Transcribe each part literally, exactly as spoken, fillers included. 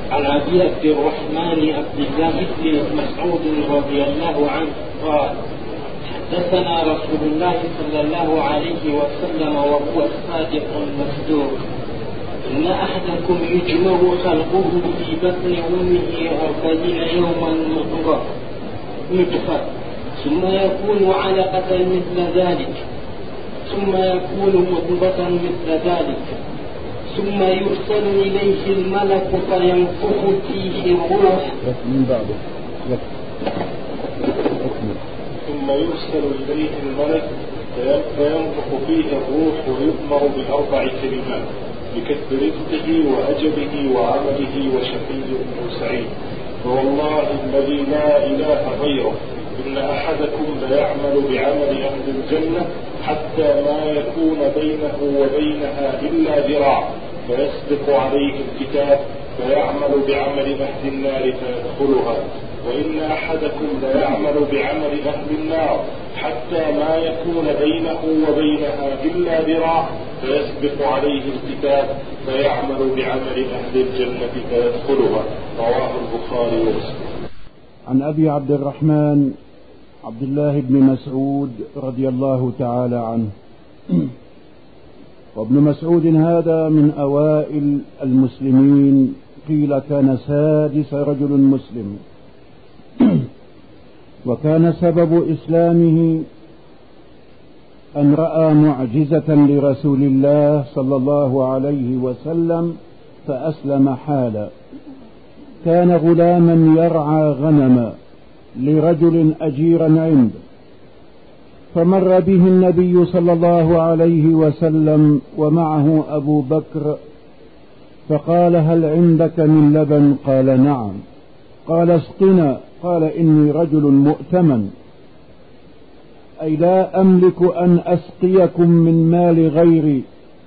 عن أبي عبد الرحمن عبد الله بن مسعود رضي الله عنه قال حدثنا رسول الله صلى الله عليه وسلم وهو الصادق المصدوق إن أحدكم يجمع خلقه في بطن أمه أربعين يوما نطفة ثم يكون علقة مثل ذلك ثم يكون مضغة مثل ذلك ثم يرسل إليه الملك فينفخ فيه الروح من بعده ثم يرسل إليه الملك فينفخ فيه الروح ويؤمر بأربع كلمات بكتب رزقه وأجله وعمله وشقي أو سعيد. فوالله الذي لا إله غيره إن أحدكم ليعمل بعمل أهل الجنة حتى ما يكون بينه وبينها إلا ذراع فيسبق عليه الكتاب فيعمل بعمل أهل النار فيدخلها، وإن أحدكم ليعمل بعمل أهل النار حتى ما يكون بينه وبينها إلا ذراع فيسبق عليه الكتاب فيعمل بعمل أهل الجنة فيدخلها. رواه البخاري ومسلم. عن أبي عبد الرحمن عبد الله بن مسعود رضي الله تعالى عنه. وابن مسعود هذا من أوائل المسلمين، قيل كان سادس رجل مسلم، وكان سبب إسلامه أن رأى معجزة لرسول الله صلى الله عليه وسلم فأسلم حالا. كان غلاما يرعى غنما لرجل أجيرا عنده، فمر به النبي صلى الله عليه وسلم ومعه أبو بكر، فقال هل عندك من لبن؟ قال نعم. قال اسقنا. قال إني رجل مؤتمن، أي لا أملك أن أسقيكم من مال غيري،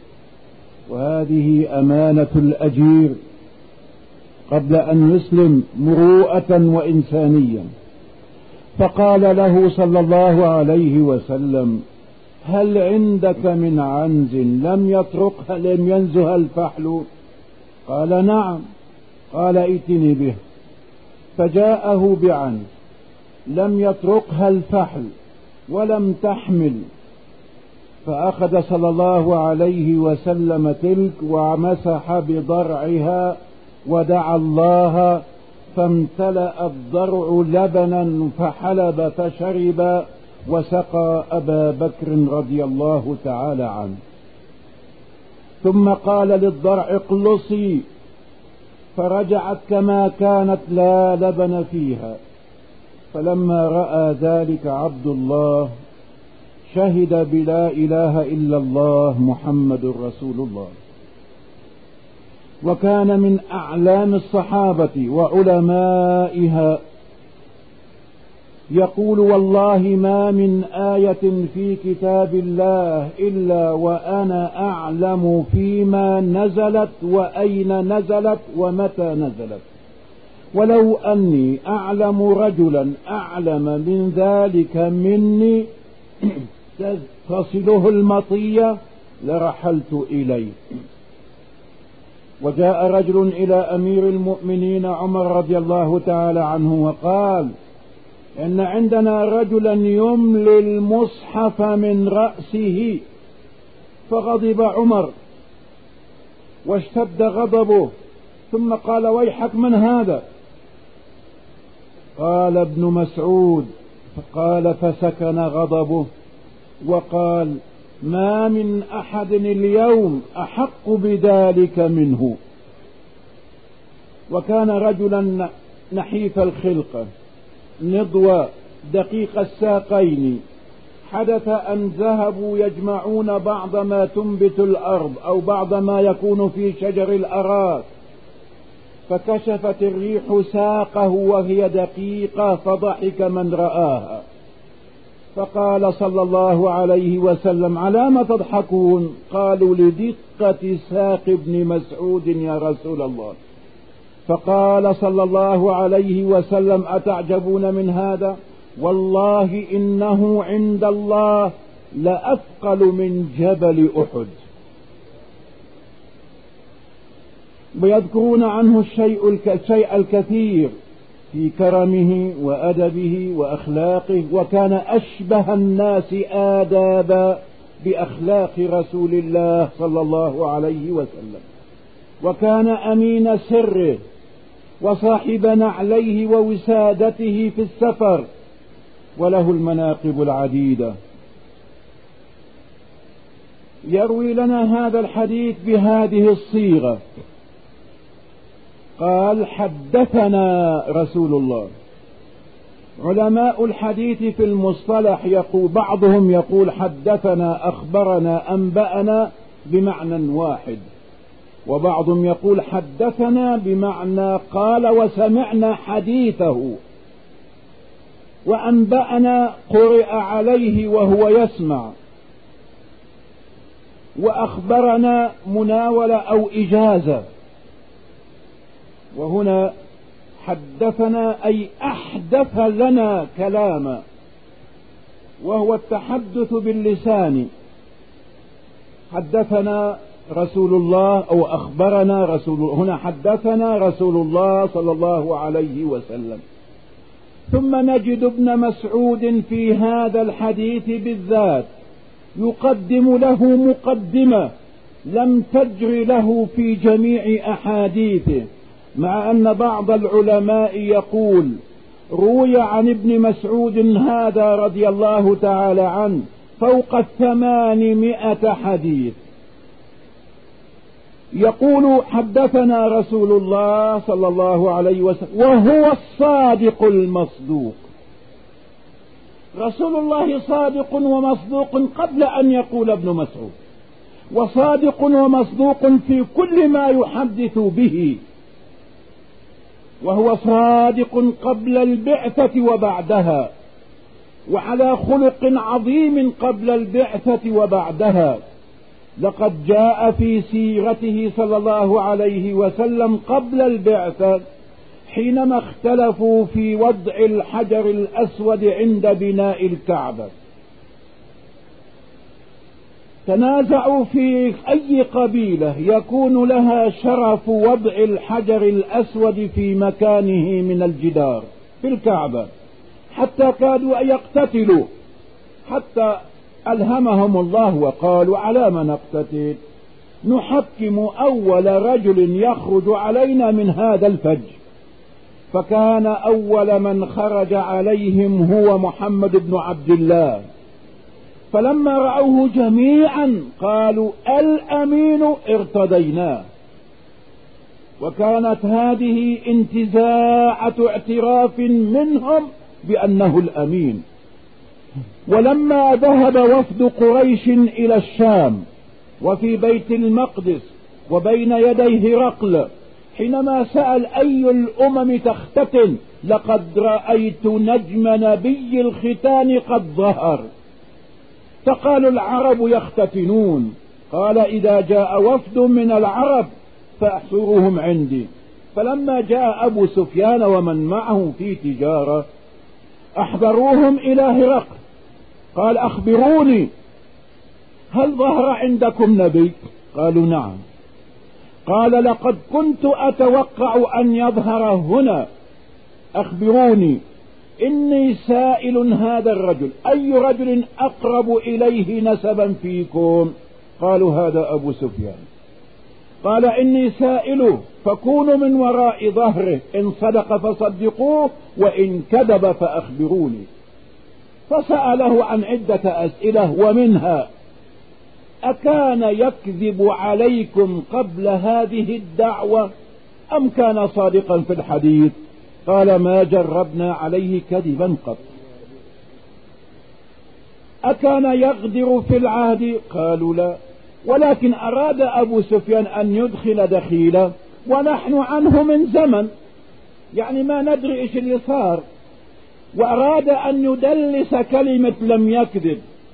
وهذه أمانة الأجير قبل أن يسلم مروءة وإنسانيا. فقال له صلى الله عليه وسلم هل عندك من عنز لم يطرقها لم ينزها الفحل؟ قال نعم. قال ائتني به. فجاءه بعنز لم يطرقها الفحل ولم تحمل، فأخذ صلى الله عليه وسلم تلك ومسح بضرعها ودعا الله، فامتلأ الضرع لبنا فحلب فشرب وسقى أبا بكر رضي الله تعالى عنه. ثم قال للضرع اقلصي، فرجعت كما كانت لا لبن فيها. فلما رأى ذلك عبد الله شهد بلا إله إلا الله محمد رسول الله، وكان من أعلام الصحابة وعلمائها، يقول والله ما من آية في كتاب الله إلا وأنا أعلم فيما نزلت وأين نزلت ومتى نزلت، ولو أني أعلم رجلا أعلم من ذلك مني تصله المطية لرحلت إليه. وجاء رجل إلى أمير المؤمنين عمر رضي الله تعالى عنه وقال إن عندنا رجلا يملي المصحف من رأسه. فغضب عمر واشتد غضبه، ثم قال ويحك من هذا؟ قال ابن مسعود. فقال فسكن غضبه وقال ما من أحد اليوم أحق بذلك منه. وكان رجلا نحيف الخلقة نضوى دقيق الساقين. حدث أن ذهبوا يجمعون بعض ما تنبت الأرض أو بعض ما يكون في شجر الأراك، فكشفت الريح ساقه وهي دقيقة، فضحك من رآها. فقال صلى الله عليه وسلم على ما تضحكون؟ قالوا لدقة ساق ابن مسعود يا رسول الله. فقال صلى الله عليه وسلم أتعجبون من هذا؟ والله إنه عند الله لأثقل من جبل أحد. ويذكرون عنه الشيء الشيء الكثير في كرمه وأدبه وأخلاقه، وكان أشبه الناس آدابا بأخلاق رسول الله صلى الله عليه وسلم، وكان أمين سره وصاحب نعليه ووسادته في السفر، وله المناقب العديدة. يروي لنا هذا الحديث بهذه الصيغة: قال حدثنا رسول الله. علماء الحديث في المصطلح يقول بعضهم يقول حدثنا، أخبرنا، أنبأنا بمعنى واحد، وبعضهم يقول حدثنا بمعنى قال وسمعنا حديثه، وأنبأنا قرئ عليه وهو يسمع، وأخبرنا مناولة أو إجازة. وهنا حدثنا أي أحدث لنا كلاما، وهو التحدث باللسان. حدثنا رسول الله أو أخبرنا رسول الله، هنا حدثنا رسول الله صلى الله عليه وسلم. ثم نجد ابن مسعود في هذا الحديث بالذات يقدم له مقدمة لم تجر له في جميع أحاديثه، مع أن بعض العلماء يقول روي عن ابن مسعود هذا رضي الله تعالى عنه فوق الثمانمائة حديث. يقول حدثنا رسول الله صلى الله عليه وسلم وهو الصادق المصدوق. رسول الله صادق ومصدوق قبل أن يقول ابن مسعود، وصادق ومصدوق في كل ما يحدث به، وهو صادق قبل البعثة وبعدها، وعلى خلق عظيم قبل البعثة وبعدها. لقد جاء في سيرته صلى الله عليه وسلم قبل البعثة حينما اختلفوا في وضع الحجر الأسود عند بناء الكعبة، تنازعوا في أي قبيلة يكون لها شرف وضع الحجر الأسود في مكانه من الجدار في الكعبة، حتى كادوا أن يقتتلوا، حتى ألهمهم الله وقالوا على ما نقتتل؟ نحكم أول رجل يخرج علينا من هذا الفج. فكان أول من خرج عليهم هو محمد بن عبد الله، فلما رأوه جميعا قالوا الأمين ارتضيناه. وكانت هذه انتزاعة اعتراف منهم بأنه الأمين. ولما ذهب وفد قريش إلى الشام وفي بيت المقدس وبين يدي هرقل، حينما سأل أي الأمم تختتن، لقد رأيت نجم نبي الختان قد ظهر. فقالوا العرب يختتنون. قال إذا جاء وفد من العرب فاحصروهم عندي. فلما جاء أبو سفيان ومن معه في تجارة أحضروهم إلى هرقل، قال أخبروني هل ظهر عندكم نبي؟ قالوا نعم. قال لقد كنت أتوقع أن يظهر هنا، أخبروني إني سائل هذا الرجل، أي رجل أقرب إليه نسبا فيكم؟ قالوا هذا أبو سفيان. قال إني سائله فكونوا من وراء ظهره، إن صدق فصدقوه وإن كذب فأخبروني. فسأله عن عدة أسئلة، ومنها أكان يكذب عليكم قبل هذه الدعوة أم كان صادقا في الحديث؟ قال ما جربنا عليه كذبا قط. أكان يغدر في العهد؟ قالوا لا، ولكن أراد أبو سفيان أن يدخل دخيلة ونحن عنه من زمن، يعني ما ندري إيش اللي صار، وأراد أن يدلس كلمة لم يكذب،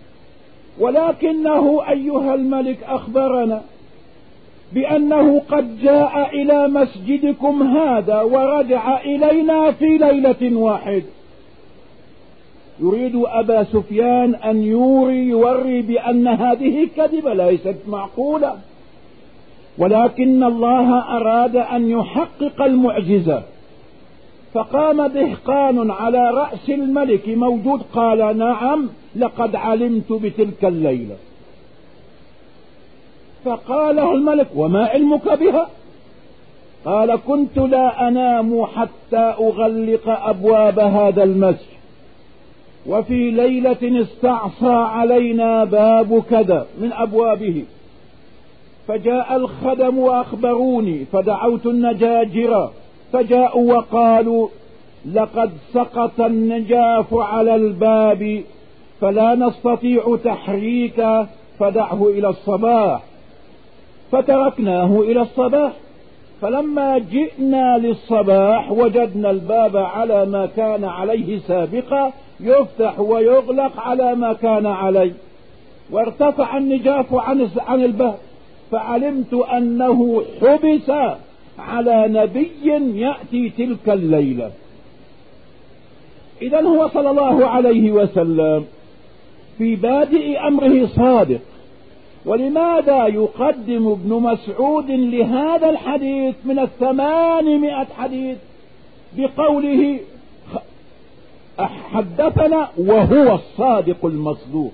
ولكنه أيها الملك أخبرنا بأنه قد جاء إلى مسجدكم هذا ورجع إلينا في ليلة واحدة. يريد أبا سفيان أن يوري يوري بأن هذه كذبة ليست معقولة. ولكن الله أراد أن يحقق المعجزة، فقام دهقان على رأس الملك موجود قال: نعم لقد علمت بتلك الليلة. فقال له الملك: وما علمك بها؟ قال: كنت لا أنام حتى أغلق أبواب هذا المسجد، وفي ليلة استعصى علينا باب كذا من أبوابه، فجاء الخدم وأخبروني، فدعوت النجاجرة فجاءوا وقالوا: لقد سقط النجاف على الباب فلا نستطيع تحريكه، فدعه إلى الصباح. فتركناه إلى الصباح، فلما جئنا للصباح وجدنا الباب على ما كان عليه سابقا، يفتح ويغلق على ما كان عليه، وارتفع النجاف عن الباب، فعلمت أنه حبس على نبي يأتي تلك الليلة. إذن هو صلى الله عليه وسلم في بادئ أمره صادق. ولماذا يقدم ابن مسعود لهذا الحديث من الثمانمائة حديث بقوله حدثنا وهو الصادق المصدوق؟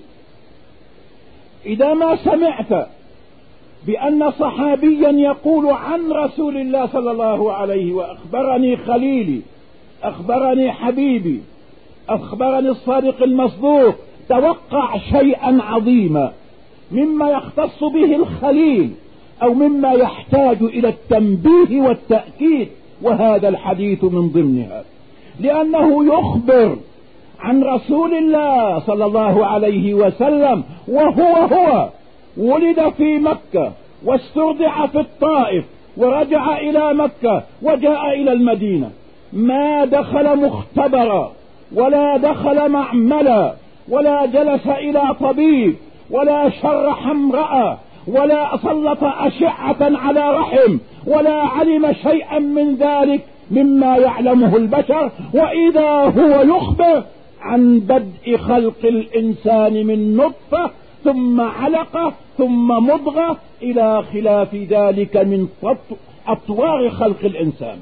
إذا ما سمعت بأن صحابيا يقول عن رسول الله صلى الله عليه وأخبرني خليلي، أخبرني حبيبي، أخبرني الصادق المصدوق، توقع شيئا عظيما مما يختص به الخليل أو مما يحتاج إلى التنبيه والتأكيد، وهذا الحديث من ضمنها، لأنه يخبر عن رسول الله صلى الله عليه وسلم وهو هو ولد في مكة واسترضع في الطائف ورجع إلى مكة وجاء إلى المدينة، ما دخل مختبرا ولا دخل معملا ولا جلس إلى طبيب ولا شرح امرأة ولا سلط أشعة على رحم ولا علم شيئا من ذلك مما يعلمه البشر، وإذا هو يخبر عن بدء خلق الإنسان من نطفة ثم علقة ثم مضغة إلى خلاف ذلك من أطوار خلق الإنسان.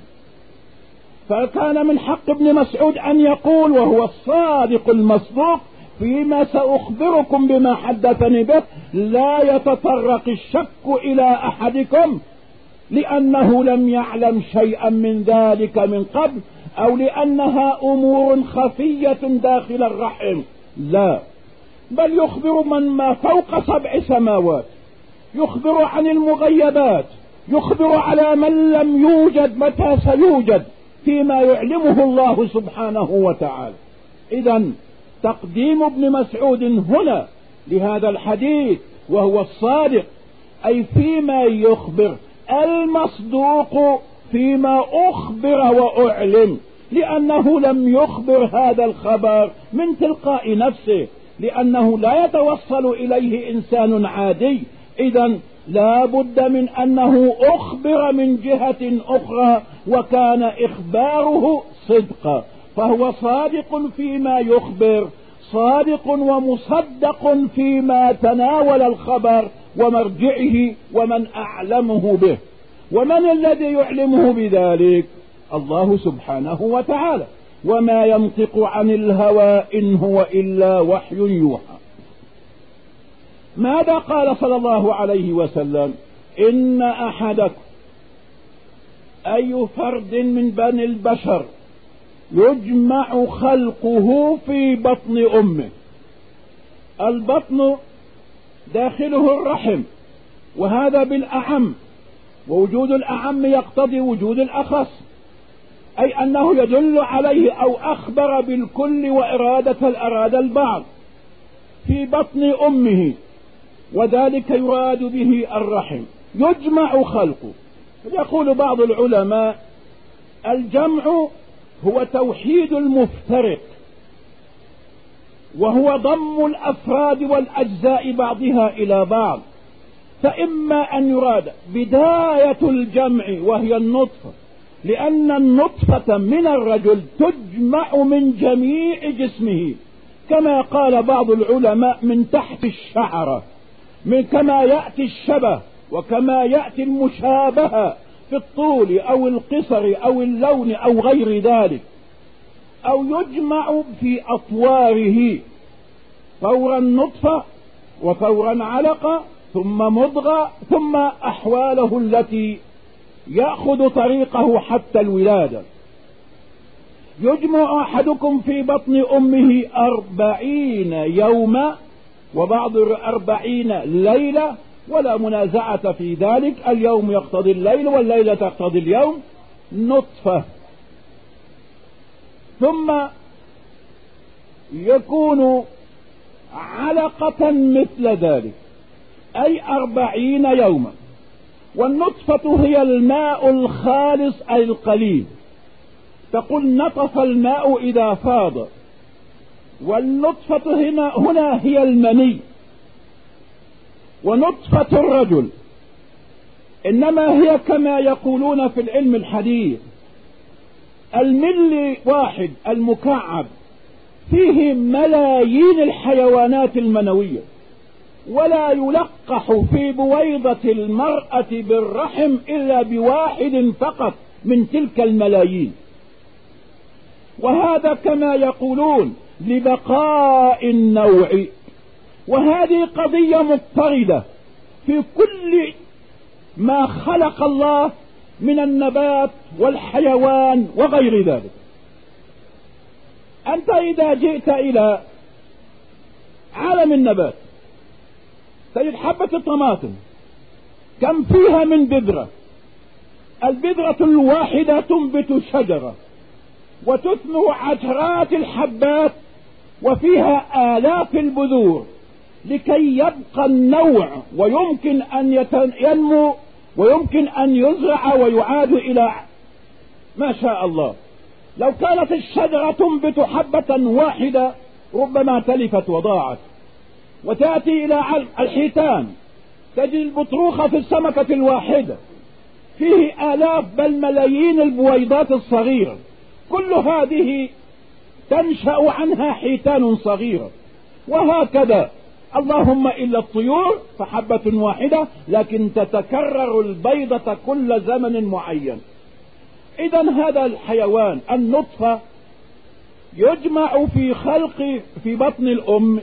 فكان من حق ابن مسعود أن يقول وهو الصادق المصدوق فيما سأخبركم بما حدثني به، لا يتطرق الشك إلى أحدكم لأنه لم يعلم شيئا من ذلك من قبل، أو لأنها أمور خفية داخل الرحم، لا، بل يخبر من ما فوق سبع سماوات، يخبر عن المغيبات، يخبر على من لم يوجد متى سيوجد فيما يعلمه الله سبحانه وتعالى. إذن تقديم ابن مسعود هنا لهذا الحديث وهو الصادق أي فيما يخبر، المصدوق فيما أخبر وأعلم، لأنه لم يخبر هذا الخبر من تلقاء نفسه، لأنه لا يتوصل إليه إنسان عادي. إذن لا بد من أنه أخبر من جهة أخرى وكان إخباره صدقا، فهو صادق فيما يخبر، صادق ومصدق فيما تناول الخبر ومرجعه ومن أعلمه به. ومن الذي يعلمه بذلك؟ الله سبحانه وتعالى، وما ينطق عن الهوى إن هو إلا وحي يوحى. ماذا قال صلى الله عليه وسلم؟ إن أحدكم أي فرد من بني البشر يجمع خلقه في بطن أمه. البطن داخله الرحم، وهذا بالأعم، ووجود الأعم يقتضي وجود الأخص، أي أنه يدل عليه أو أخبر بالكل وإرادة الأراد البعض في بطن أمه، وذلك يراد به الرحم. يجمع خلقه. يقول بعض العلماء الجمع هو توحيد المفترق، وهو ضم الأفراد والأجزاء بعضها إلى بعض، فإما أن يراد بداية الجمع وهي النطفة، لأن النطفة من الرجل تجمع من جميع جسمه، كما قال بعض العلماء من تحت الشعرة، من كما يأتي الشبه وكما يأتي المشابهة في الطول أو القصر أو اللون أو غير ذلك، أو يجمع في أطواره فورا نطفة وفورا علقة ثم مضغة ثم أحواله التي يأخذ طريقه حتى الولادة. يجمع أحدكم في بطن أمه أربعين يوما وبعض أربعين ليلة، ولا منازعة في ذلك، اليوم يقتضي الليل والليلة تقتضي اليوم. نطفة ثم يكون علقة مثل ذلك، أي أربعين يوما. والنطفة هي الماء الخالص أي القليل، تقول نطف الماء إذا فاض، والنطفة هنا, هنا هي المني. ونطفة الرجل إنما هي كما يقولون في العلم الحديث الملي واحد المكعب فيه ملايين الحيوانات المنوية، ولا يلقح في بويضة المرأة بالرحم إلا بواحد فقط من تلك الملايين. وهذا كما يقولون لبقاء النوع. وهذه قضية مضطردة في كل ما خلق الله من النبات والحيوان وغير ذلك. أنت إذا جئت إلى عالم النبات تجد حبة الطماطم كم فيها من بذرة، البذرة الواحدة تنبت شجرة وتثمر عشرات الحبات وفيها آلاف البذور لكي يبقى النوع ويمكن أن ينمو ويمكن أن يزرع ويعاد إلى ما شاء الله. لو كانت الشجرة تنبت حبة واحدة ربما تلفت وضاعت. وتأتي إلى الحيتان تجد البطروخة في السمكة الواحدة فيه آلاف بل ملايين البويضات الصغيرة، كل هذه تنشأ عنها حيتان صغيرة. وهكذا اللهم إلا الطيور فحبة واحدة لكن تتكرر البيضة كل زمن معين. إذن هذا الحيوان النطفة يجمع في خلق في بطن الأم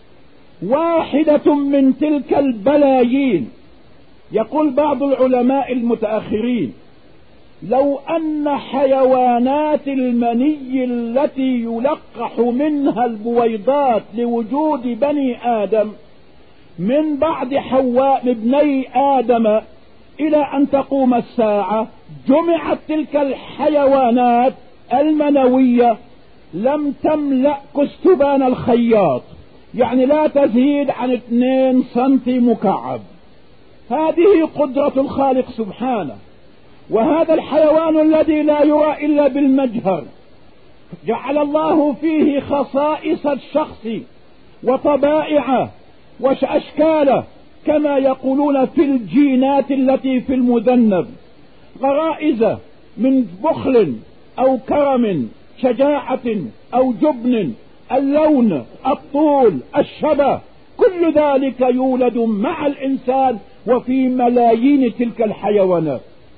واحدة من تلك البلايين. يقول بعض العلماء المتأخرين لو أن حيوانات المني التي يلقح منها البويضات لوجود بني آدم من بعد حواء ابني آدم إلى أن تقوم الساعة جمعت تلك الحيوانات المنوية لم تملأ كستبان الخياط، يعني لا تزيد عن اثنين سنتي مكعب. هذه قدرة الخالق سبحانه. وهذا الحيوان الذي لا يرى إلا بالمجهر جعل الله فيه خصائص الشخص وطبائعه وأشكاله كما يقولون في الجينات التي في المذنب، غرائز من بخل أو كرم، شجاعة أو جبن، اللون، الطول، الشبه، كل ذلك يولد مع الإنسان وفي ملايين تلك الحيوانات.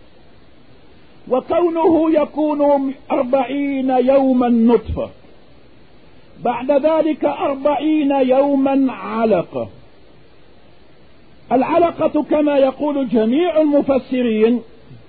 وكونه يكون أربعين يوما نطفة، بعد ذلك أربعين يوما علقة. العلقة كما يقول جميع المفسرين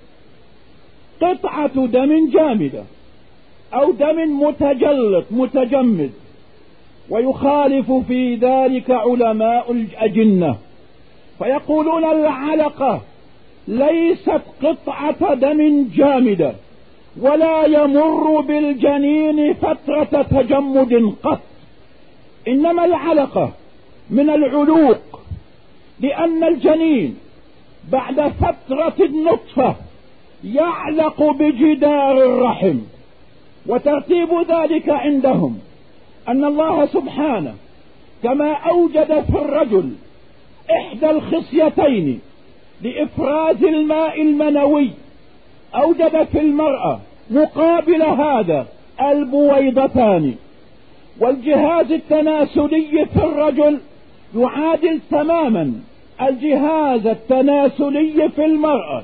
قطعة دم جامدة أو دم متجلط متجمد، ويخالف في ذلك علماء الأجنة فيقولون العلقة ليست قطعة دم جامدة ولا يمر بالجنين فترة تجمد قط، إنما العلقة من العلوق، لأن الجنين بعد فترة النطفة يعلق بجدار الرحم. وترتيب ذلك عندهم أن الله سبحانه كما أوجد في الرجل إحدى الخصيتين لإفراز الماء المنوي أوجد في المرأة مقابل هذا البويضتان، والجهاز التناسلي في الرجل يعادل تماما الجهاز التناسلي في المرأة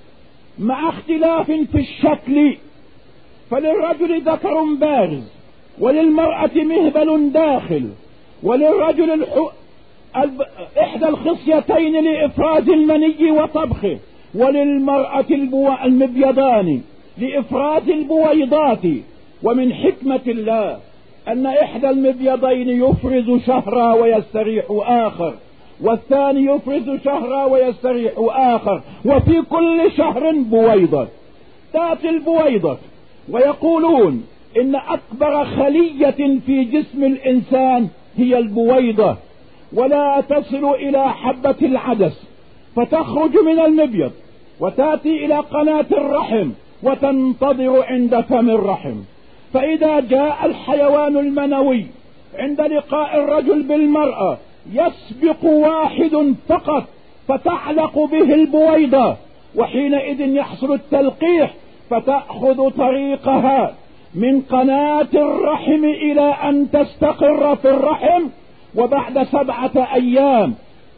مع اختلاف في الشكل، فللرجل ذكر بارز وللمرأة مهبل داخل، وللرجل الحو... الب... إحدى الخصيتين لإفراز المني وطبخه، وللمرأة البو... المبيضان لإفراز البويضات. ومن حكمة الله أن إحدى المبيضين يفرز شهرا ويستريح آخر، والثاني يفرز شهرا ويستريح آخر، وفي كل شهر بويضة. تأتي البويضة ويقولون إن أكبر خلية في جسم الإنسان هي البويضة، ولا تصل إلى حبة العدس، فتخرج من المبيض وتأتي إلى قناة الرحم وتنتظر عند فم الرحم. فإذا جاء الحيوان المنوي عند لقاء الرجل بالمرأة يسبق واحد فقط فتعلق به البويضة، وحينئذ يحصل التلقيح، فتأخذ طريقها من قناة الرحم إلى أن تستقر في الرحم، وبعد سبعة أيام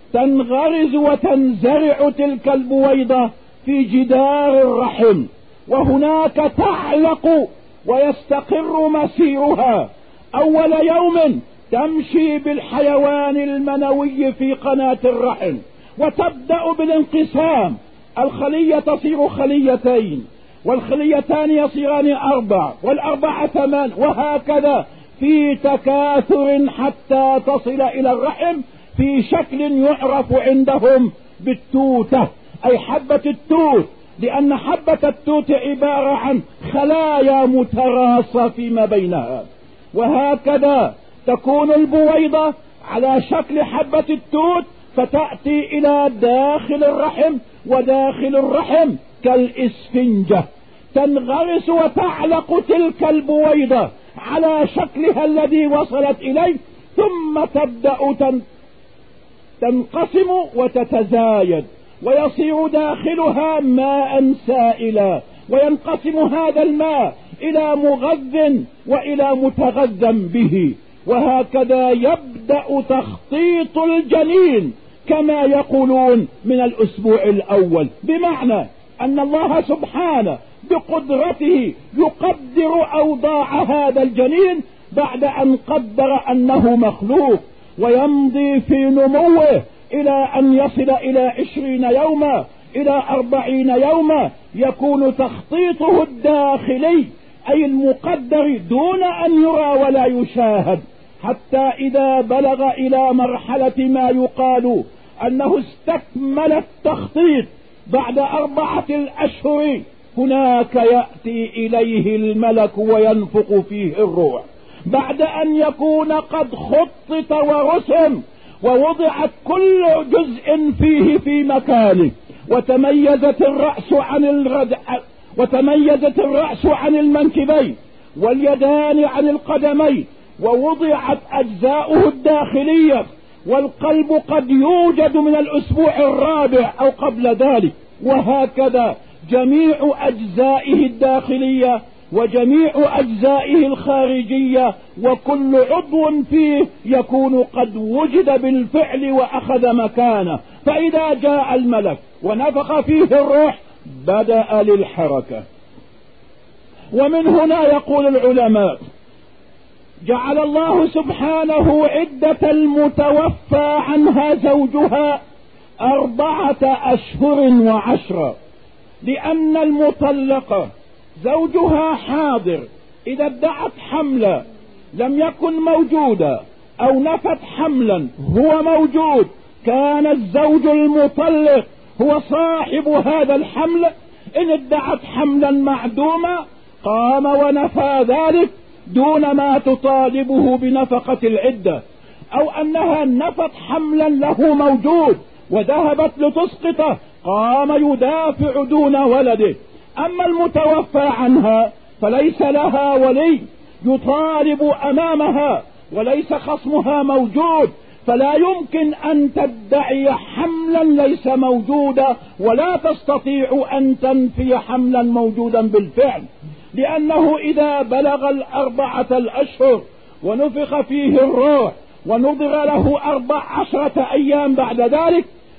تنغرز وتنزرع تلك البويضة في جدار الرحم، وهناك تعلق ويستقر مسيرها. أول يوم تمشي بالحيوان المنوي في قناة الرحم وتبدأ بالانقسام، الخلية تصير خليتين، والخليتان يصيران أربع، والأربعة ثمان، وهكذا في تكاثر حتى تصل إلى الرحم في شكل يعرف عندهم بالتوتة، أي حبة التوت، لأن حبة التوت عبارة عن خلايا متراصة فيما بينها. وهكذا تكون البويضة على شكل حبة التوت، فتأتي إلى داخل الرحم، وداخل الرحم كالإسفنجة تنغرس وتعلق تلك البويضة على شكلها الذي وصلت إليه، ثم تبدأ تنقسم وتتزايد، ويصير داخلها ماء سائلا، وينقسم هذا الماء إلى مغذ وإلى متغذى به. وهكذا يبدأ تخطيط الجنين كما يقولون من الأسبوع الأول، بمعنى أن الله سبحانه بقدرته يقدر أوضاع هذا الجنين بعد أن قدر أنه مخلوق، ويمضي في نموه إلى أن يصل إلى عشرين يوما إلى أربعين يوما، يكون تخطيطه الداخلي أي المقدر دون أن يرى ولا يشاهد، حتى إذا بلغ إلى مرحلة ما يقال أنه استكمل التخطيط بعد أربعة الأشهر، هناك يأتي إليه الملك وينفخ فيه الروح، بعد أن يكون قد خطط ورسم ووضعت كل جزء فيه في مكانه، وتميزت الرأس عن الرد... وتميزت الرأس عن المنكبين، واليدان عن القدمين، ووضعت أجزاؤه الداخلية، والقلب قد يوجد من الأسبوع الرابع أو قبل ذلك، وهكذا جميع أجزائه الداخلية وجميع أجزائه الخارجية، وكل عضو فيه يكون قد وجد بالفعل وأخذ مكانه. فإذا جاء الملك ونفخ فيه الروح بدأ للحركة. ومن هنا يقول العلماء جعل الله سبحانه عدة المتوفى عنها زوجها أربعة أشهر وعشرة، لأن المطلقة زوجها حاضر إذا ادعت حملا لم يكن موجودا، أو نفت حملا هو موجود، كان الزوج المطلق هو صاحب هذا الحمل. إن ادعت حملا معدوما قام ونفى ذلك دون ما تطالبه بنفقة العدة، أو أنها نفت حملا له موجود وذهبت لتسقطه قام يدافع دون ولده. أما المتوفى عنها فليس لها ولي يطالب أمامها، وليس خصمها موجود، فلا يمكن أن تدعي حملا ليس موجودا، ولا تستطيع أن تنفي حملا موجودا بالفعل، لأنه إذا بلغ الأربعة الأشهر ونفخ فيه الروح ونضغ له أربع عشرة أيام بعد ذلك،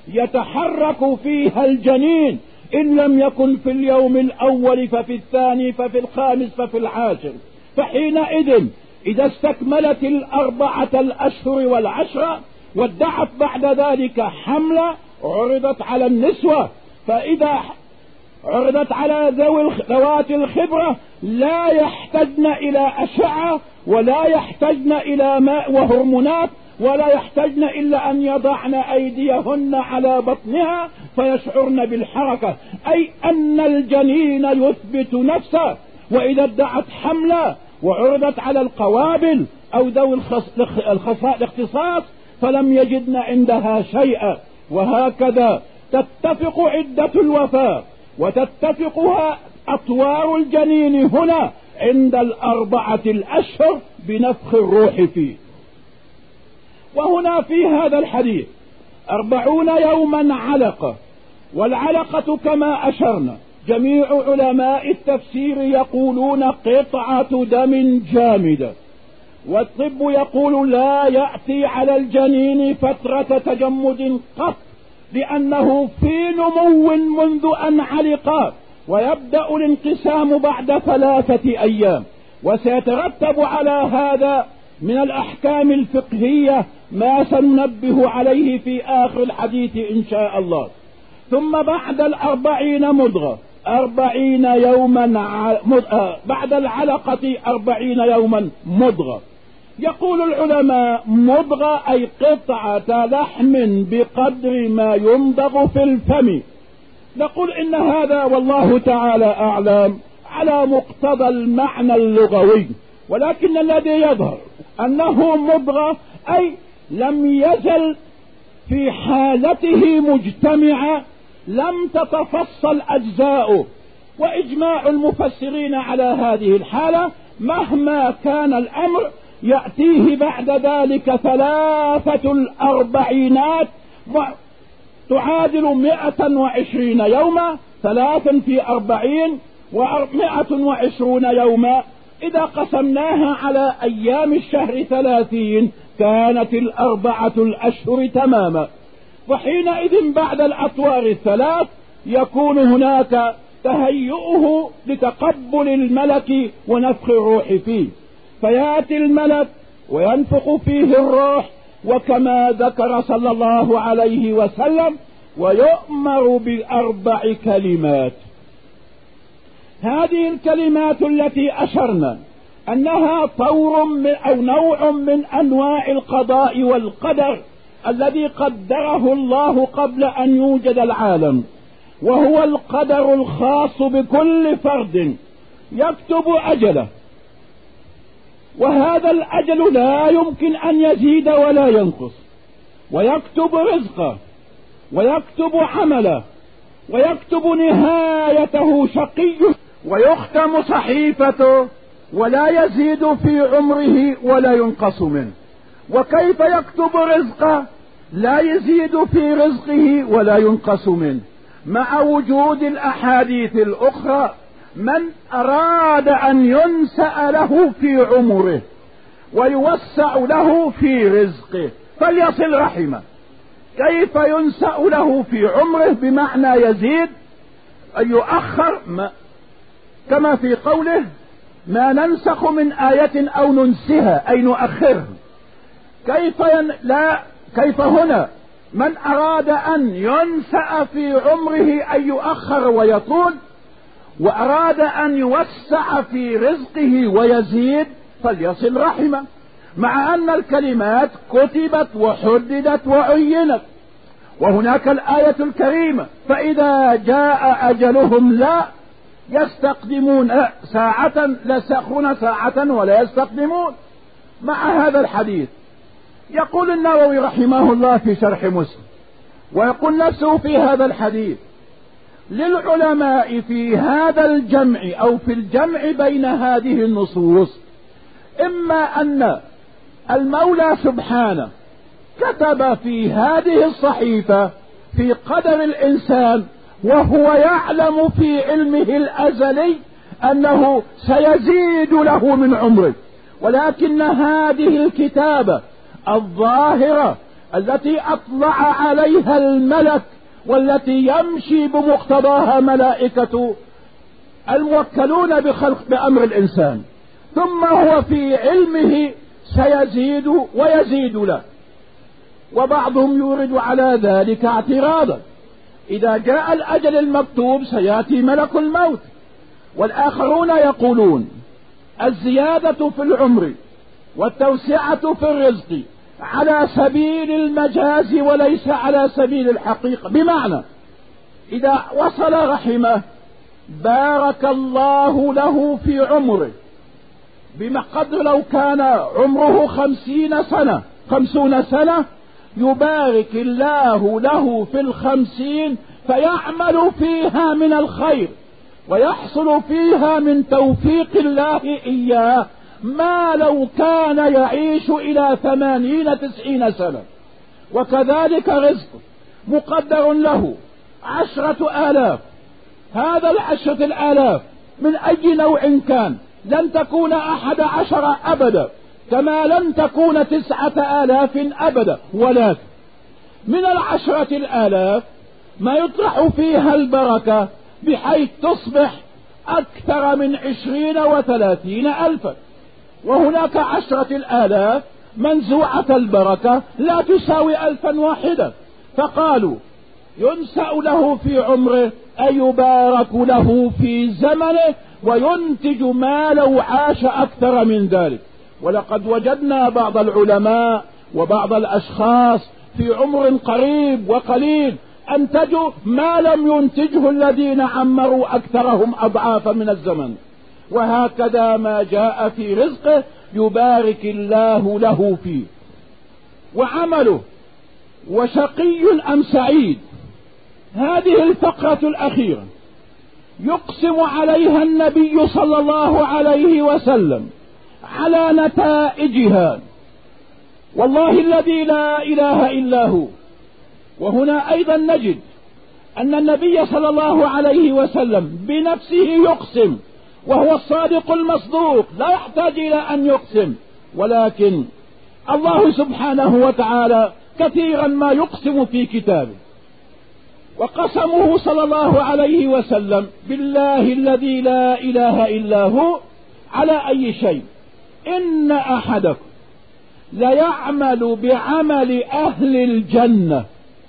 يتحرك فيها الجنين، إن لم يكن في اليوم الأول ففي الثاني ففي الخامس ففي العاشر. فحينئذ إذا استكملت الأربعة الأشهر والعشرة وادعت بعد ذلك حملة عرضت على النسوة، فإذا عرضت على ذوات الخبرة لا يحتجن إلى أشعة ولا يحتجن إلى ماء وهرمونات ولا يحتجن إلا أن يضعن أيديهن على بطنها فيشعرن بالحركة، أي أن الجنين يثبت نفسه. وإذا ادعت حملة وعرضت على القوابل أو ذوي الاختصاص فلم يجدن عندها شيئا. وهكذا تتفق عدة الوفاة وتتفقها أطوار الجنين هنا عند الأربعة الأشهر بنفخ الروح فيه. وهنا في هذا الحديث أربعون يوما علقة، والعلقة كما أشرنا جميع علماء التفسير يقولون قطعة دم جامدة، والطب يقول لا يأتي على الجنين فترة تجمد قط، لأنه في نمو منذ أن علق، ويبدأ الانقسام بعد ثلاثة أيام. وسيترتب على هذا من الأحكام الفقهية ما سننبه عليه في آخر الحديث إن شاء الله. ثم بعد الأربعين مضغة أربعين يوما ع... مض... آه... بعد العلقة أربعين يوما مضغة. يقول العلماء مضغة أي قطعة لحم بقدر ما يمضغ في الفم. نقول إن هذا والله تعالى أعلم على مقتضى المعنى اللغوي، ولكن الذي يظهر أنه مضغة أي لم يزل في حالته مجتمعة لم تتفصل أجزاؤه. وإجماع المفسرين على هذه الحالة مهما كان الأمر يأتيه بعد ذلك ثلاثة الأربعينات تعادل مئة وعشرين يوما، ثلاثا في أربعين ومئة وعشرون يوما. إذا قسمناها على أيام الشهر ثلاثين كانت الأربعة الأشهر تماما. وحينئذ بعد الأطوار الثلاث يكون هناك تهيئه لتقبل الملك ونفخ الروح فيه، فيأتي الملك وينفخ فيه الروح، وكما ذكر صلى الله عليه وسلم ويؤمر بأربع كلمات. هذه الكلمات التي أشرنا أنها طور من أو نوع من أنواع القضاء والقدر الذي قدره الله قبل أن يوجد العالم، وهو القدر الخاص بكل فرد يكتب أجله، وهذا الأجل لا يمكن أن يزيد ولا ينقص، ويكتب رزقه ويكتب عمله ويكتب نهايته شقي، ويختم صحيفته ولا يزيد في عمره ولا ينقص منه. وكيف يكتب رزقه؟ لا يزيد في رزقه ولا ينقص منه، مع وجود الأحاديث الأخرى من أراد أن ينسأ له في عمره ويوسع له في رزقه فليصل رحمه. كيف ينسأ له في عمره؟ بمعنى يزيد أن يؤخر، ما كما في قوله ما ننسخ من آية أو ننسها أي نؤخرها. كيف ين... لا كيف هنا من أراد أن ينسأ في عمره أن يؤخر ويطول، وأراد أن يوسع في رزقه ويزيد فليصل رحمه، مع أن الكلمات كتبت وحددت وعينت. وهناك الآية الكريمة فإذا جاء أجلهم لا يستقدمون ساعة، لا يستأخرون ساعة ولا يستقدمون. مع هذا الحديث يقول النووي رحمه الله في شرح مسلم، ويقول نفسه في هذا الحديث للعلماء في هذا الجمع أو في الجمع بين هذه النصوص إما أن المولى سبحانه كتب في هذه الصحيفة في قدر الإنسان وهو يعلم في علمه الأزلي أنه سيزيد له من عمره، ولكن هذه الكتابة الظاهرة التي أطلع عليها الملك والتي يمشي بمقتضاها ملائكة الموكلون بخلق بأمر الإنسان، ثم هو في علمه سيزيد ويزيد له. وبعضهم يورد على ذلك اعتراضا: إذا جاء الأجل المكتوب سيأتي ملك الموت. والآخرون يقولون الزيادة في العمر والتوسعة في الرزق على سبيل المجاز وليس على سبيل الحقيقة، بمعنى إذا وصل رحمه بارك الله له في عمره بقدر لو كان عمره خمسين سنة خمسون سنة يبارك الله له في الخمسين فيعمل فيها من الخير ويحصل فيها من توفيق الله إياه ما لو كان يعيش إلى ثمانين تسعين سنة. وكذلك رزق مقدر له عشرة آلاف، هذا العشرة الآلاف من أي نوع كان لن تكون أحد عشر أبدا، كما لن تكون تسعة آلاف أبدا، ولكن من العشرة الآلاف ما يطرح فيها البركة بحيث تصبح أكثر من عشرين وثلاثين ألفا. وهناك عشرة الآلاف منزوعة البركة لا تساوي ألفا واحدة، فقالوا ينسأ له في عمره أي يبارك له في زمنه وينتج ما لو عاش أكثر من ذلك. ولقد وجدنا بعض العلماء وبعض الأشخاص في عمر قريب وقليل أنتجوا ما لم ينتجه الذين عمروا أكثرهم أضعافا من الزمن. وهكذا ما جاء في رزقه يبارك الله له فيه. وعمله وشقي أم سعيد، هذه الفقرة الأخيرة يقسم عليها النبي صلى الله عليه وسلم على نتائجها، والله الذي لا إله إلا هو. وهنا أيضا نجد أن النبي صلى الله عليه وسلم بنفسه يقسم، وهو الصادق المصدوق لا يحتاج إلى أن يقسم، ولكن الله سبحانه وتعالى كثيرا ما يقسم في كتابه. وقسمه صلى الله عليه وسلم بالله الذي لا إله إلا هو على أي شيء: إن أحدكم ليعمل بعمل أهل الجنة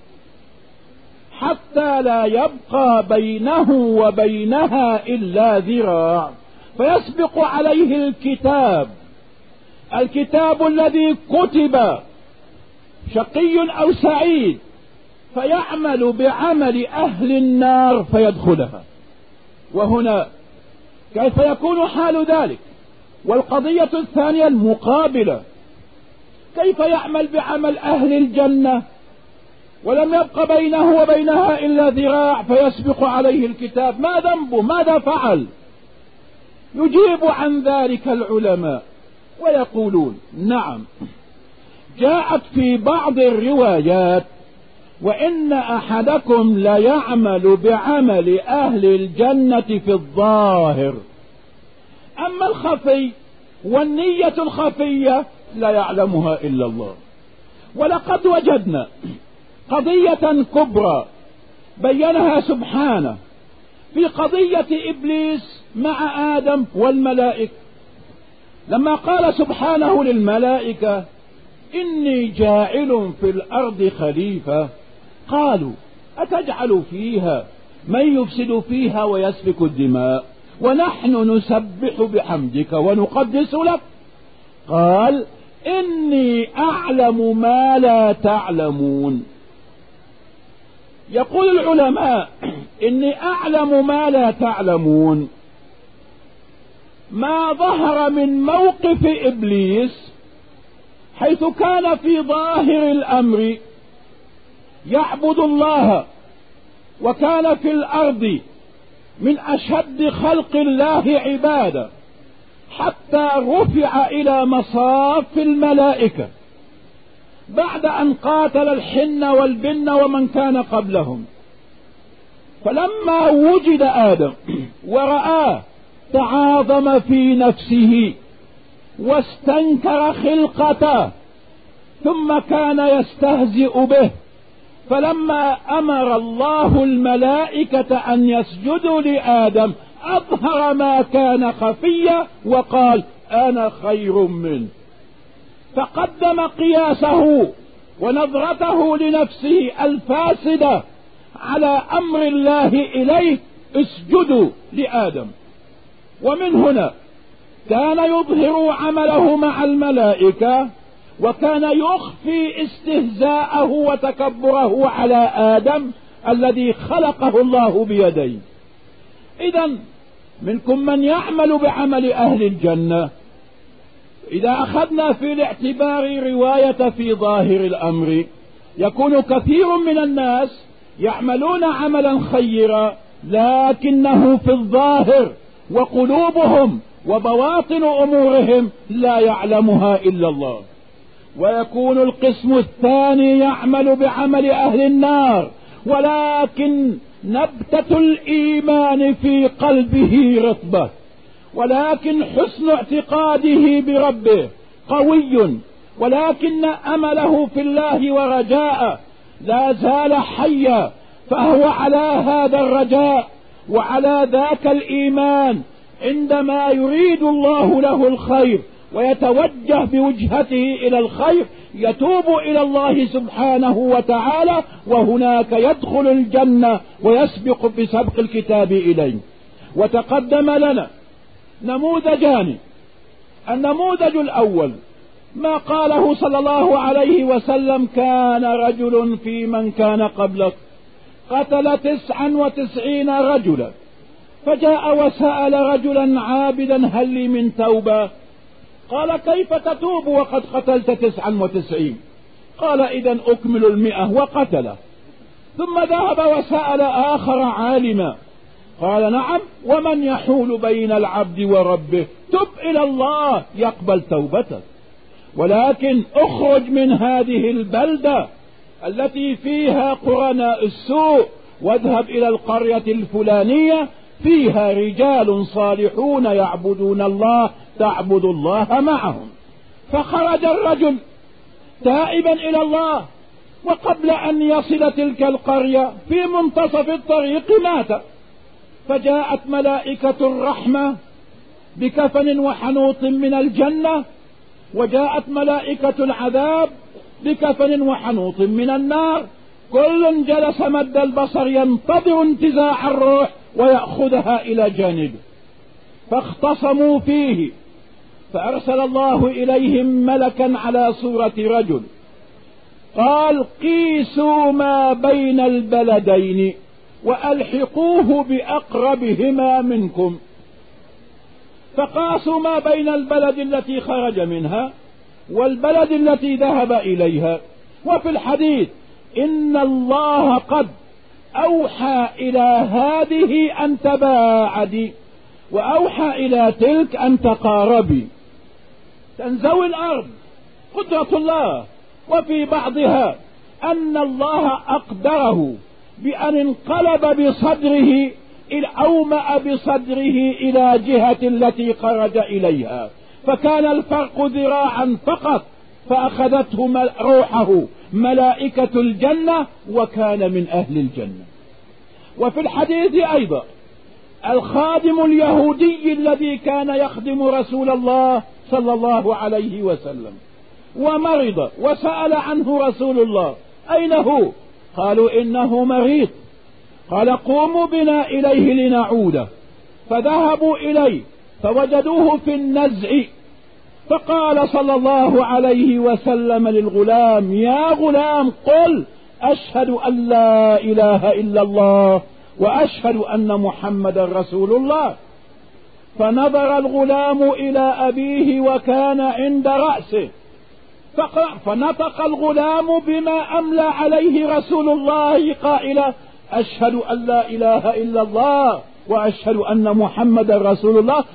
حتى لا يبقى بينه وبينها إلا ذراع فيسبق عليه الكتاب الكتاب الذي كتب شقي أو سعيد، فيعمل بعمل أهل النار فيدخلها. وهنا كيف يكون حال ذلك؟ والقضية الثانية المقابلة: كيف يعمل بعمل أهل الجنة ولم يبق بينه وبينها إلا ذراع فيسبق عليه الكتاب؟ ما ذنبه؟ ماذا فعل؟ يجيب عن ذلك العلماء ويقولون: نعم، جاءت في بعض الروايات: وإن أحدكم ليعمل بعمل أهل الجنة في الظاهر، أما الخفي والنية الخفية لا يعلمها إلا الله. ولقد وجدنا قضية كبرى بينها سبحانه في قضية إبليس مع آدم والملائكة، لما قال سبحانه للملائكة: إني جاعل في الأرض خليفة، قالوا أتجعل فيها من يفسد فيها ويسفك الدماء ونحن نسبح بحمدك ونقدس لك؟ قال: إني أعلم ما لا تعلمون. يقول العلماء: إني أعلم ما لا تعلمون ما ظهر من موقف إبليس، حيث كان في ظاهر الأمر يعبد الله وكان في الأرض من أشد خلق الله عبادة، حتى رفع إلى مصاف الملائكة بعد أن قاتل الحن والبن ومن كان قبلهم. فلما وجد آدم ورآه تعاظم في نفسه واستنكر خلقته، ثم كان يستهزئ به، فلما أمر الله الملائكة أن يسجدوا لآدم أظهر ما كان خفيا وقال أنا خير منه، فقدم قياسه ونظرته لنفسه الفاسدة على أمر الله إليه اسجدوا لآدم. ومن هنا كان يظهر عمله مع الملائكة، وكان يخفي استهزاءه وتكبره على آدم الذي خلقه الله بيديه. إذن منكم من يعمل بعمل أهل الجنة. إذا أخذنا في الاعتبار رواية في ظاهر الأمر، يكون كثير من الناس يعملون عملا خيرا لكنه في الظاهر وقلوبهم وبواطن أمورهم لا يعلمها إلا الله. ويكون القسم الثاني يعمل بعمل أهل النار، ولكن نبتة الإيمان في قلبه رطبة، ولكن حسن اعتقاده بربه قوي، ولكن أمله في الله ورجاءه لا زال حيا، فهو على هذا الرجاء وعلى ذاك الإيمان عندما يريد الله له الخير ويتوجه بوجهته إلى الخير يتوب إلى الله سبحانه وتعالى، وهناك يدخل الجنة ويسبق بسبق الكتاب إليه. وتقدم لنا نموذجان. النموذج الأول ما قاله صلى الله عليه وسلم: كان رجل في من كان قبلك قتل تسعا وتسعين رجلا، فجاء وسأل رجلا عابدا هل لي من توبة؟ قال كيف تتوب وقد قتلت تسعا وتسعين؟ قال إذن أكمل المئة، وقتله. ثم ذهب وسأل آخر عالما، قال نعم، ومن يحول بين العبد وربه؟ تب إلى الله يقبل توبتك، ولكن اخرج من هذه البلدة التي فيها قرناء السوء واذهب إلى القرية الفلانية فيها رجال صالحون يعبدون الله تعبد الله معهم. فخرج الرجل تائبا إلى الله، وقبل أن يصل تلك القرية في منتصف الطريق مات. فجاءت ملائكة الرحمة بكفن وحنوط من الجنة، وجاءت ملائكة العذاب بكفن وحنوط من النار، كل جلس مد البصر ينتظر انتزاع الروح ويأخذها إلى جانبه. فاختصموا فيه، فأرسل الله إليهم ملكا على صورة رجل، قال قيسوا ما بين البلدين وألحقوه بأقربهما منكم. فقاسوا ما بين البلد التي خرج منها والبلد التي ذهب إليها. وفي الحديث إن الله قد أوحى إلى هذه أن تباعدي، وأوحى إلى تلك أن تقاربي. تنزوي الأرض قدرة الله، وفي بعضها أن الله أقدره بأن انقلب بصدره أومأ بصدره إلى جهة التي خرج إليها، فكان الفرق ذراعا فقط، فأخذته روحه ملائكة الجنة وكان من أهل الجنة. وفي الحديث أيضا الخادم اليهودي الذي كان يخدم رسول الله صلى الله عليه وسلم ومرض، وسأل عنه رسول الله أين هو؟ قالوا إنه مريض. قال قوموا بنا إليه لنعوده. فذهبوا إليه فوجدوه في النزع، فقال صلى الله عليه وسلم للغلام يا غلام قل أشهد أن لا إله إلا الله وأشهد أن محمد رسول الله. فنظر الغلام إلى أبيه وكان عند رأسه، فنطق الغلام بما أملى عليه رسول الله قائلا أشهد أن لا إله إلا الله وأشهد أن محمد رسول الله،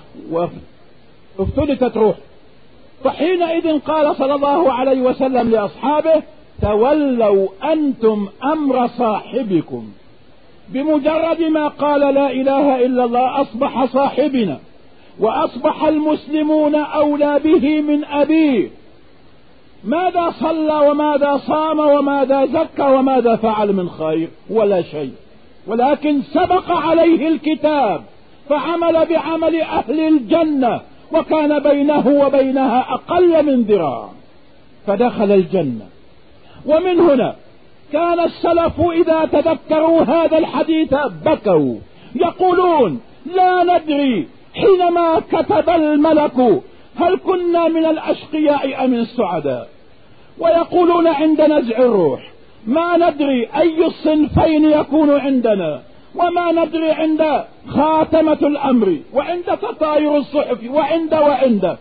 وافتلتت روح. فحينئذ قال صلى الله عليه وسلم لأصحابه تولوا أنتم أمر صاحبكم. بمجرد ما قال لا إله إلا الله أصبح صاحبنا، وأصبح المسلمون أولى به من أبيه. ماذا صلى وماذا صام وماذا زكى وماذا فعل من خير؟ ولا شيء، ولكن سبق عليه الكتاب فعمل بعمل أهل الجنة، وكان بينه وبينها أقل من ذراع فدخل الجنة. ومن هنا كان السلف إذا تذكروا هذا الحديث بكوا، يقولون لا ندري حينما كتب الملك هل كنا من الأشقياء أم السعداء، ويقولون عند نزع الروح ما ندري أي الصنفين يكون عندنا، وما ندري عند خاتمة الأمر وعند تطاير الصحف وعند وعند.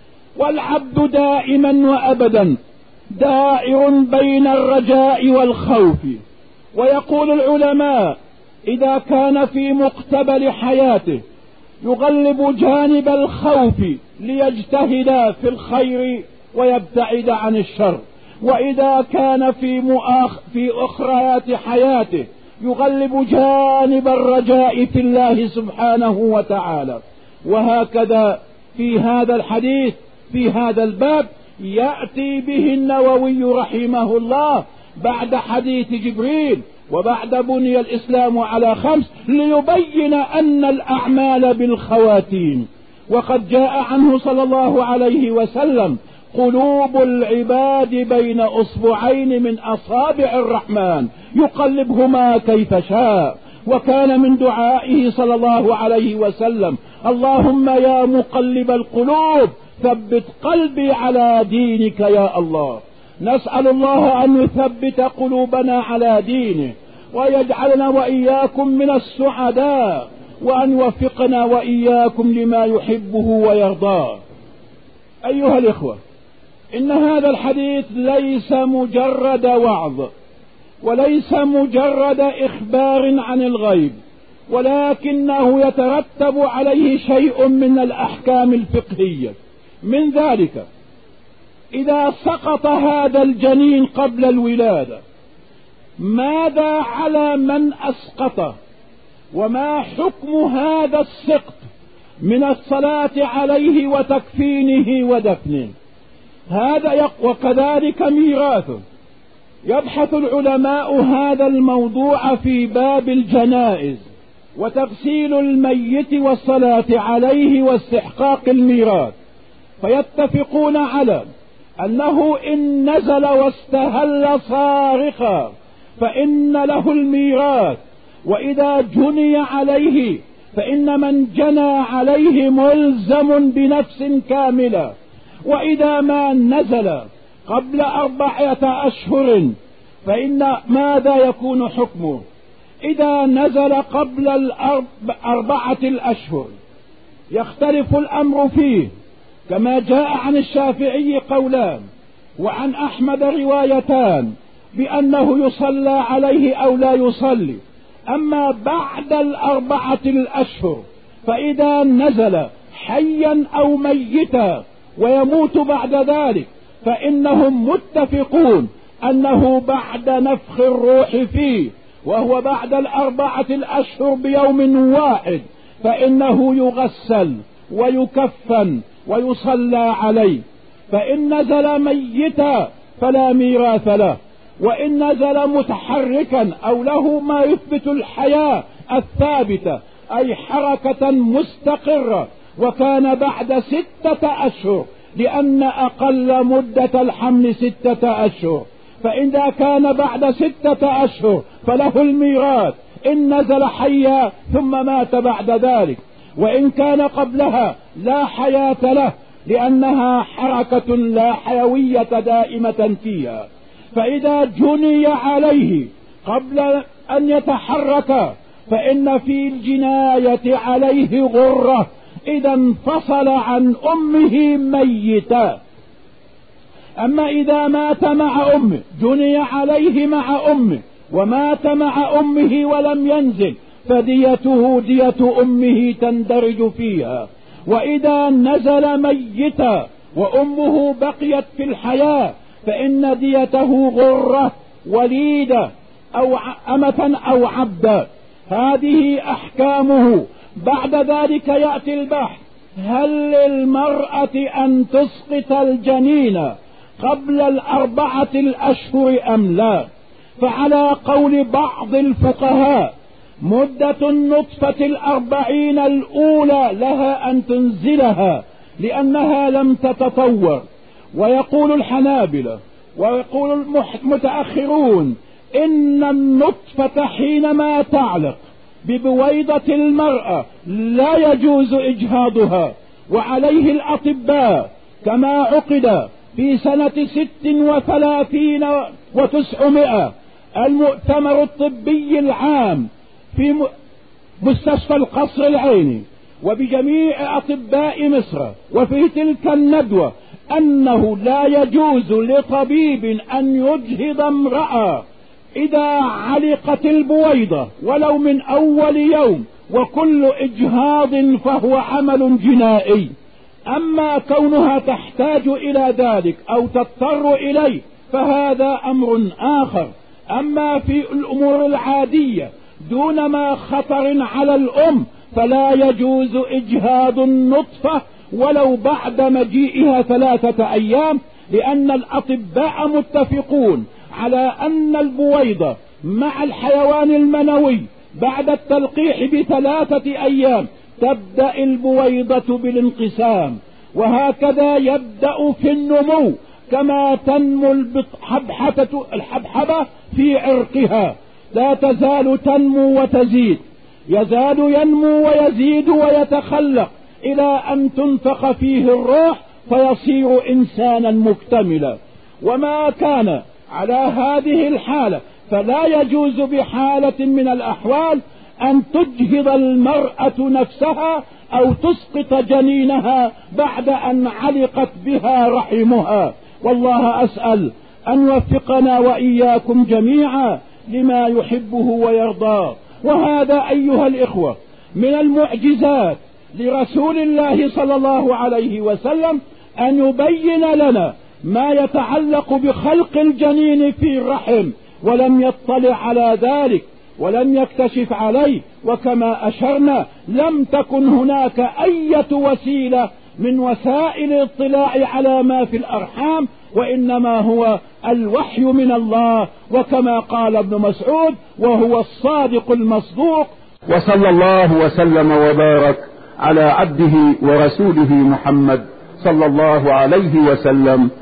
والعبد دائما وأبدا دائر بين الرجاء والخوف. ويقول العلماء إذا كان في مقتبل حياته يغلب جانب الخوف ليجتهد في الخير ويبتعد عن الشر، وإذا كان في مؤخ في أخريات حياته يغلب جانب الرجاء في الله سبحانه وتعالى. وهكذا في هذا الحديث في هذا الباب يأتي به النووي رحمه الله بعد حديث جبريل وبعد بني الإسلام على خمس ليبين أن الأعمال بالخواتيم. وقد جاء عنه صلى الله عليه وسلم قلوب العباد بين أصبعين من أصابع الرحمن يقلبهما كيف شاء. وكان من دعائه صلى الله عليه وسلم اللهم يا مقلب القلوب ثبت قلبي على دينك يا الله. نسأل الله أن يثبت قلوبنا على دينه ويجعلنا وإياكم من السعداء، وأن يوفقنا وإياكم لما يحبه ويرضاه. أيها الإخوة، إن هذا الحديث ليس مجرد وعظ وليس مجرد إخبار عن الغيب، ولكنه يترتب عليه شيء من الأحكام الفقهية. من ذلك إذا سقط هذا الجنين قبل الولادة ماذا على من أسقطه، وما حكم هذا السقط من الصلاة عليه وتكفينه ودفنه. هذا وكذلك ميراثه. يبحث العلماء هذا الموضوع في باب الجنائز وتغسيل الميت والصلاة عليه واستحقاق الميراث، فيتفقون على أنه إن نزل واستهل صارخا فإن له الميراث، وإذا جني عليه فإن من جنى عليه ملزم بنفس كاملة. وإذا ما نزل قبل أربعة أشهر فإن ماذا يكون حكمه؟ إذا نزل قبل الأربعة الأشهر يختلف الأمر فيه، كما جاء عن الشافعي قولان وعن أحمد روايتان بأنه يصلى عليه أو لا يصلي. أما بعد الأربعة الأشهر فإذا نزل حيا أو ميتا ويموت بعد ذلك فإنهم متفقون أنه بعد نفخ الروح فيه وهو بعد الأربعة الأشهر بيوم واحد فإنه يغسل ويكفن ويصلى عليه. فإن نزل ميتا فلا ميراث له، وإن نزل متحركا أو له ما يثبت الحياة الثابتة أي حركة مستقرة وكان بعد ستة أشهر، لأن أقل مدة الحمل ستة أشهر، فإذا كان بعد ستة أشهر فله الميراث إن نزل حيا ثم مات بعد ذلك. وإن كان قبلها لا حياة له لأنها حركة لا حيوية دائمة فيها. فإذا جني عليه قبل أن يتحرك فإن في الجناية عليه غرة إذا انفصل عن أمه ميتا. أما إذا مات مع أمه جني عليه مع أمه ومات مع أمه ولم ينزل فديته دية أمه تندرج فيها. وإذا نزل ميتا وأمه بقيت في الحياة فإن ديته غرة وليدة أو أمة أو عبدا. هذه أحكامه. بعد ذلك يأتي البحث: هل للمرأة أن تسقط الجنين قبل الأربعة الأشهر أم لا؟ فعلى قول بعض الفقهاء مدة النطفة الأربعين الأولى لها أن تنزلها لأنها لم تتطور. ويقول الحنابلة ويقول المتأخرون إن النطفة حينما تعلق ببويضة المرأة لا يجوز إجهاضها. وعليه الأطباء كما عقد في سنة ست وثلاثين وتسعمائة المؤتمر الطبي العام في مستشفى القصر العيني وبجميع أطباء مصر وفي تلك الندوة أنه لا يجوز لطبيب أن يجهض امرأة إذا علقت البويضة ولو من أول يوم، وكل إجهاض فهو عمل جنائي. أما كونها تحتاج إلى ذلك أو تضطر إليه فهذا أمر آخر. أما في الأمور العادية دون ما خطر على الأم فلا يجوز إجهاض النطفة ولو بعد مجيئها ثلاثة أيام، لأن الأطباء متفقون على أن البويضة مع الحيوان المنوي بعد التلقيح بثلاثة أيام تبدأ البويضة بالانقسام، وهكذا يبدأ في النمو كما تنمو الحبحبة, الحبحبة في عرقها، لا تزال تنمو وتزيد، يزال ينمو ويزيد ويتخلق إلى أن تنفخ فيه الروح فيصير إنسانا مكتملا. وما كان على هذه الحالة فلا يجوز بحالة من الأحوال أن تجهض المرأة نفسها أو تسقط جنينها بعد أن علقت بها رحمها. والله أسأل أن يوفقنا وإياكم جميعا لما يحبه ويرضاه. وهذا أيها الإخوة من المعجزات لرسول الله صلى الله عليه وسلم أن يبين لنا ما يتعلق بخلق الجنين في الرحم، ولم يطلع على ذلك ولم يكتشف عليه. وكما أشرنا لم تكن هناك أي وسيلة من وسائل الاطلاع على ما في الأرحام، وإنما هو الوحي من الله، وكما قال ابن مسعود وهو الصادق المصدوق. وصلى الله وسلم وبارك على عبده ورسوله محمد صلى الله عليه وسلم